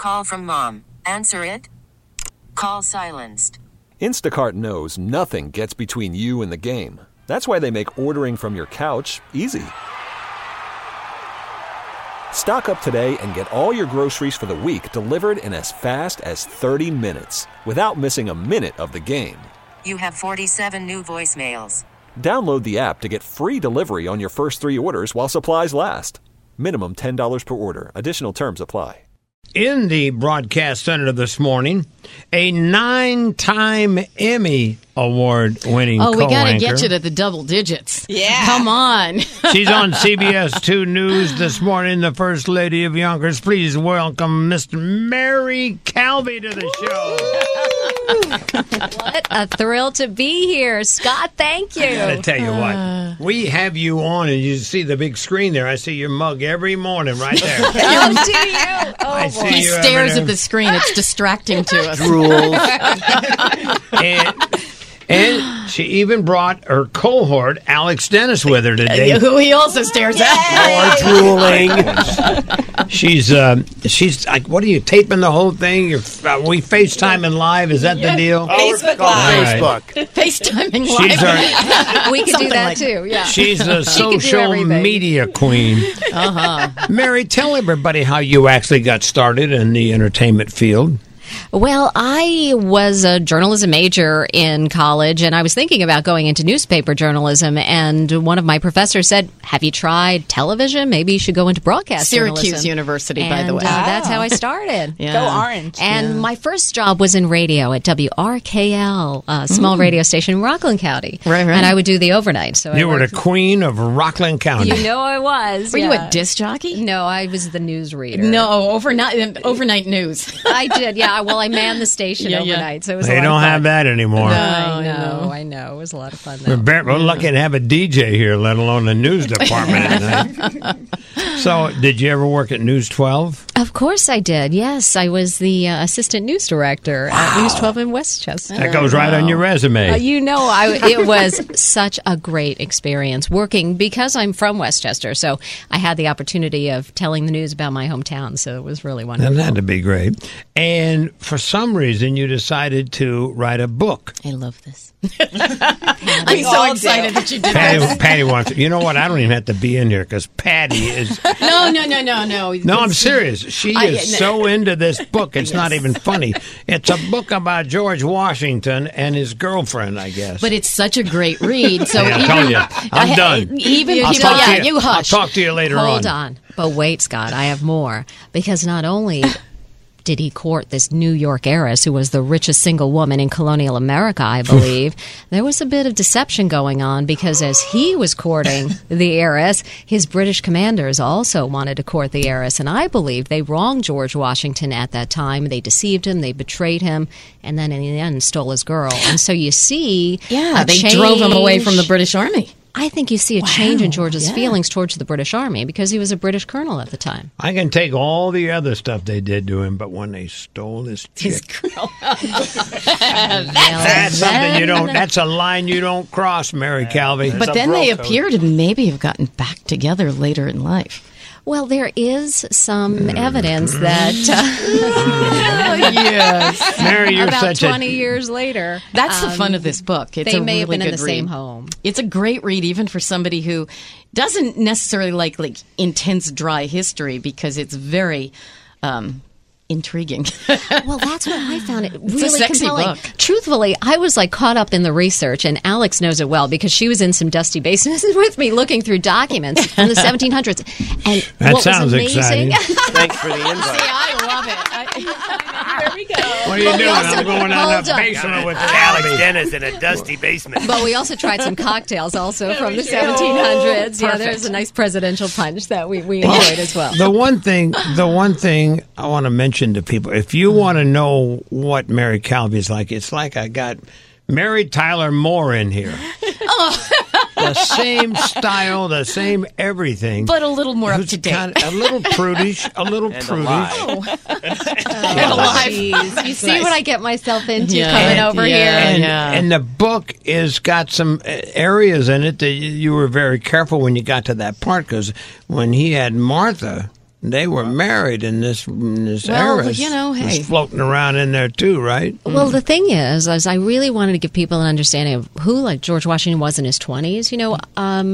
call from mom. Answer it. Call silenced. Instacart knows nothing gets between you and the game. That's why they make ordering from your couch easy. Stock up today and get all your groceries for the week delivered in as fast as 30 minutes without missing a minute of the game. You have 47 new voicemails. Download the app to get free delivery on your first 3 orders while supplies last. Minimum $10 per order. Additional terms apply. In the broadcast center this morning, a 9-time Emmy Award-winning co-anchor. Oh, we got to get you to the double digits. Yeah. Come on. She's on CBS 2 News this morning, the First Lady of Yonkers. Please welcome Mr. Mary Calvi to the show. What a thrill to be here. Scott, thank you. I got to tell you what, we have you on, and you see the big screen there. I see your mug every morning right there. Oh, do you? Oh, I boy. see He you stares over at the screen. It's distracting to us. And she even brought her cohort, Alex Dennis, with her today. Who he also stares at. More drooling. She's like, what are you taping the whole thing? We FaceTiming live. Is that the deal? Facebook Live. Facebook. FaceTiming She's live. We could do Something that like too. Yeah. She's the She could do social everything. media queen. Mary, tell everybody how you actually got started in the entertainment field. Well, I was a journalism major in college, and I was thinking about going into newspaper journalism. And one of my professors said, "Have you tried television? Maybe you should go into broadcast Syracuse journalism." University, and, by the way. that's how I started. Yeah. Go Orange. And my first job was in radio at WRKL, a small radio station in Rockland County. Right. And I would do the overnight. So You I were the worked- queen of Rockland County. You know I was. Were you yeah. a disc jockey? No, I was the newsreader. No, overnight news. I did. Yeah. Well, I manned the station Yeah. overnight, so it was They a lot don't of have fun. that anymore. I know. It was a lot of fun, though. We're lucky to have a DJ here, let alone the news department at night. So, did you ever work at News 12? Of course I did. Yes, I was the assistant news director at News 12 in Westchester. That goes right on your resume. It was such a great experience working because I'm from Westchester, so I had the opportunity of telling the news about my hometown, so it was really wonderful. That had to be great. And for some reason, you decided to write a book. I love this. I'm so excited that you did this. Patty wants it. You know what? I don't even have to be in here because Patty is... No. No, I'm serious. She is so into this book. It's not even funny. It's a book about George Washington and his girlfriend, I guess. But it's such a great read. So Yeah, I'm even, telling you, I'm done. Even I'll people, talk to you hush. I'll talk to you later on. Hold on. But wait, Scott, I have more. Because not only did he court this New York heiress who was the richest single woman in colonial America, I believe, there was a bit of deception going on because as he was courting the heiress, his British commanders also wanted to court the heiress. And I believe they wronged George Washington at that time. They deceived him, they betrayed him, and then in the end stole his girl. And so you see a they change. drove him away from the British Army. I think you see a change in George's feelings towards the British Army because he was a British colonel at the time. I can take all the other stuff they did to him, but when they stole his chick, that's something you don't. That's a line you don't cross, Mary Calvi. But then they appear to maybe have gotten back together later in life. Well, there is some evidence that Yes. Mary, you're about such 20 years later, That's the fun of this book. It's they a may have really been in good the read. same home. It's a great read, even for somebody who doesn't necessarily like intense, dry history, because it's very intriguing. Well, that's what I found it really a sexy compelling. book. Truthfully, I was caught up in the research, and Alex knows it well because she was in some dusty basements with me looking through documents from the 1700s. And That what sounds was amazing, exciting. Thanks for the invite. I love it. There we go. What are you doing? also- I'm going hold in the on. basement with Alex Calvi. Dennis in a dusty basement. But we also tried some cocktails also from the 1700s. Yeah, there's a nice presidential punch that we enjoyed as well. The one thing I want to mention to people, if you want to know what Mary Calvi is like, it's like I got Mary Tyler Moore in here. The same style, the same everything. But a little more up Who's to date. a little prudish, And alive. Jeez, you see what I get myself into Yeah. coming over Yeah. here? And the book is got some areas in it that you were very careful when you got to that part, because when he had Martha, They were married in this Well, heiress. you know, hey. was floating around in there too, right? Well, the thing is I really wanted to give people an understanding of who, like, George Washington was in his 20s. You know,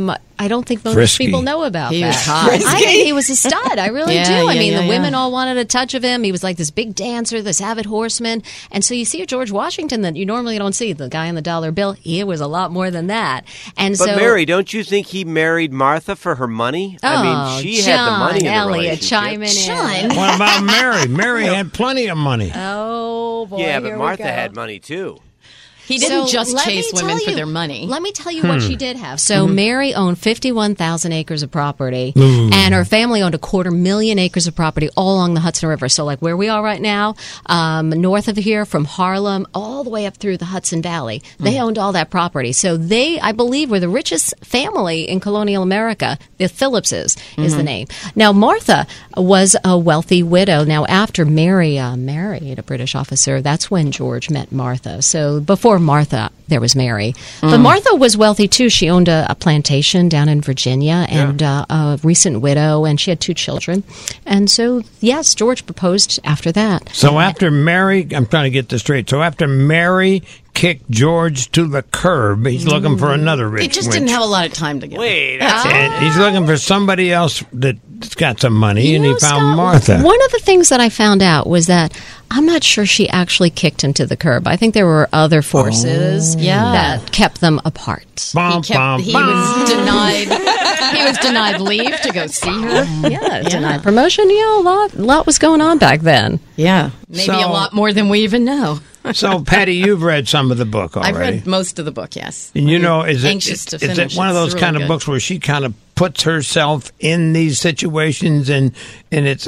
I don't think most Frisky. people know about He that. was hot. I think he was a stud. I really Yeah, do. I yeah, mean, yeah, the women yeah. all wanted a touch of him. He was like this big dancer, this avid horseman. And so you see a George Washington that you normally don't see, the guy on the dollar bill. He was a lot more than that. And But so, Mary, don't you think he married Martha for her money? I mean, she had the money in the Elliot relationship. chiming in. What about Mary? Mary had plenty of money. Oh, boy. Yeah, here but we Martha go. had money too. He didn't So just let chase me women tell for you- their money. Let me tell you what she did have. So Mary owned 51,000 acres of property, and her family owned 250,000 acres of property all along the Hudson River. So like where we are right now, north of here from Harlem all the way up through the Hudson Valley, they owned all that property. So they, I believe, were the richest family in colonial America. The Phillipses is the name. Now, Martha was a wealthy widow. Now, after Mary married a British officer, that's when George met Martha. So before Martha, there was Mary. But Martha was wealthy, too. She owned a plantation down in Virginia and a recent widow, and she had 2 children. And so, yes, George proposed after that. So after Mary, I'm trying to get this straight. So after Mary kicked George to the curb, he's looking for another rich They just witch. didn't have a lot of time together. Wait, that's And he's looking for somebody else that's got some money, You and know, he found Scott, Martha. One of the things that I found out was that I'm not sure she actually kicked him to the curb. I think there were other forces Yeah. that kept them apart. Bum, He bum, was bum. denied. He was denied leave to go see her. Yeah, denied promotion. You know, a lot was going on back then. Yeah, maybe So- a lot more than we even know. So, Patty, you've read some of the book already. I've read most of the book. Yes, And you know, is anxious to it finish. one of It's those really kind of good. books where she kind of puts herself in these situations, and it's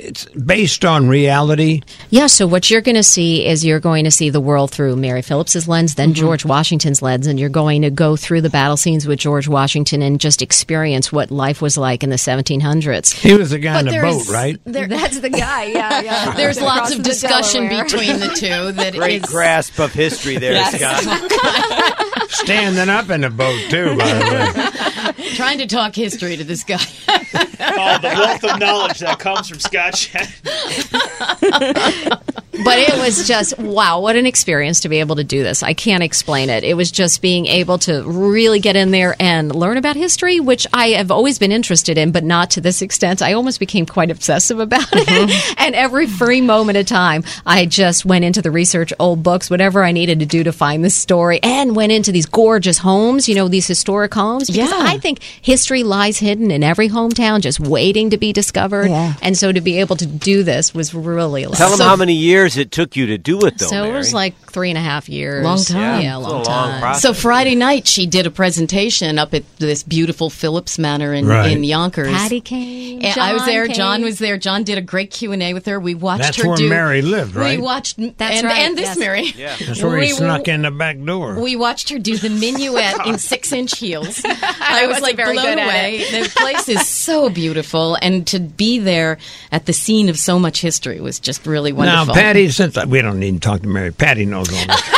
based on reality? Yeah, so what you're going to see is you're going to see the world through Mary Phillips's lens, then George Washington's lens, and you're going to go through the battle scenes with George Washington and just experience what life was like in the 1700s. He was the guy in the there boat, is- right? That's the guy, yeah. There's lots of discussion between the two. That great is grasp of history there, Scott. Standing up in the boat, too, by the way. trying to talk history to this guy. Oh, the wealth of knowledge that comes from Scott Shannon. But it was just, wow, what an experience to be able to do this. I can't explain it. It was just being able to really get in there and learn about history, which I have always been interested in, but not to this extent. I almost became quite obsessive about it. And every free moment of time, I just went into the research, old books, whatever I needed to do to find this story, and went into these gorgeous homes, you know, these historic homes. Because Yeah. I think history lies hidden in every hometown, just waiting to be discovered. Yeah. And so to be able to do this was really a lot. Tell them how many years it took you to do it, though, So Mary. it was like 3.5 years. Long time. Yeah, It's a long long time. process. So Friday night, she did a presentation up at this beautiful Phillips Manor in Right. Yonkers. Patty came. And John I was there. came. John was there. John did a great Q&A with her. We watched That's her where do. Mary lived, right? We watched That's and, right, and this yes. Mary. That's where he We- snuck in the back door. We watched her do the minuet in 6-inch heels. I was wasn't like very blown good at away. The place is so beautiful, and to be there at the scene of so much history was just really wonderful. Now, Patty, since we don't need to talk to Mary, Patty knows all this.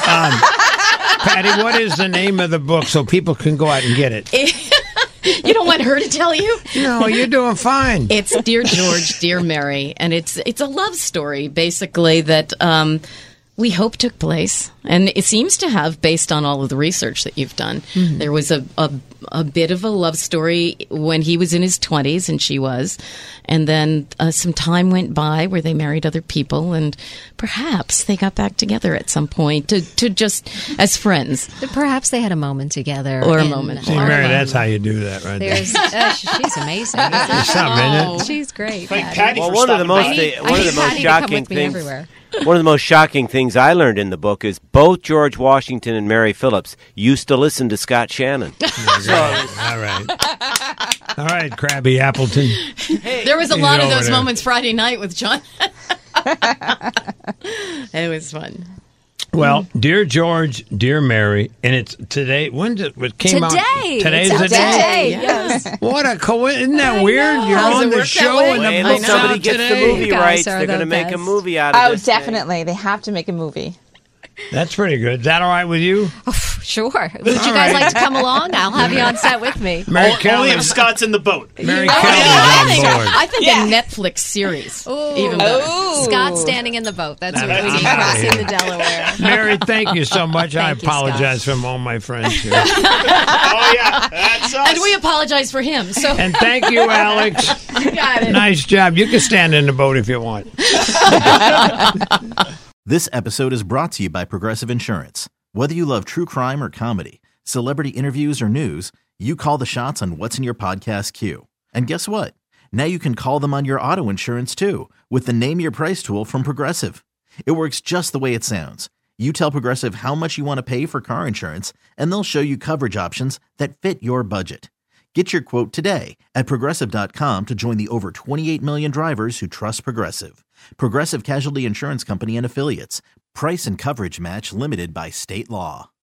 Patty, what is the name of the book so people can go out and get it? You don't want her to tell you? No, you're doing fine. It's Dear George, Dear Mary, and it's a love story basically that we hope took place, and it seems to have based on all of the research that you've done. Mm-hmm. There was a bit of a love story when he was in his 20s and she was, and then some time went by where they married other people, and perhaps they got back together at some point to just as friends. Perhaps they had a moment together. Or a in moment. See, Harlem. Mary, that's how you do that right there. There's, she's amazing. There's something in it. She's great. Thank Patty. Patty Well, for one of the stopping most by. one of the most Patty to come shocking with me things. everywhere. One of the most shocking things I learned in the book is both George Washington and Mary Phillips used to listen to Scott Shannon. All right. All right, Krabby Appleton. There was a He's lot of over those there. moments Friday night with John. It was fun. Well, Dear George, Dear Mary, and it's today. When did it came out? Today. Today's It's the day. today. Yes. What a coincidence! Isn't that weird? You're Does it on the work that show way? and the Wait book's until somebody out gets today. the movie You guys rights. are They're going to the make a best. movie out of Oh, this thing. definitely. They have to make a movie. That's pretty good. Is that all right with you? Sure. Would you guys like to come along? I'll have you on set with me. Mary Only Calvin, if Scott's in the boat. Mary Calvin's on board. I think a Netflix series. Even better. Scott standing in the boat. That's what we need. That's Crossing the Delaware. Mary, thank you so much. I Thank you, apologize from all my friends here. Oh, yeah. That's us. And we apologize for him. So And thank you, Alex. you got it. Nice job. You can stand in the boat if you want. This episode is brought to you by Progressive Insurance. Whether you love true crime or comedy, celebrity interviews or news, you call the shots on what's in your podcast queue. And guess what? Now you can call them on your auto insurance too with the Name Your Price tool from Progressive. It works just the way it sounds. You tell Progressive how much you want to pay for car insurance, and they'll show you coverage options that fit your budget. Get your quote today at Progressive.com to join the over 28 million drivers who trust Progressive. Progressive Casualty Insurance Company and Affiliates. Price and coverage match limited by state law.